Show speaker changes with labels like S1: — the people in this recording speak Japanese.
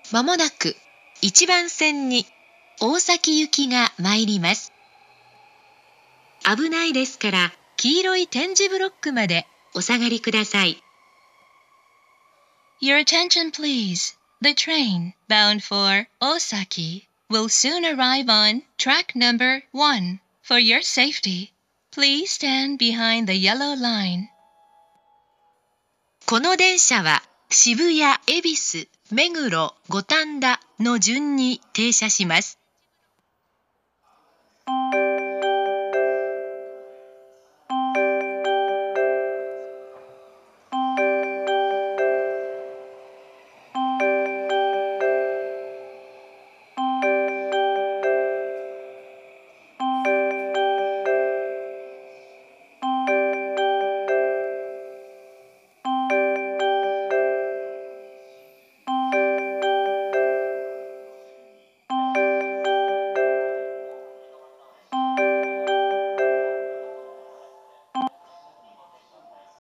S1: まもなく1番線に大崎行きが参ります。危ないですから黄色い点字ブロックまでお下がりください。
S2: Your attention please. The train bound for Osaki will soon arrive on track number 1. For your safety, please stand behind the yellow line.
S1: この電車は渋谷、恵比寿、目黒、五反田の順に停車します。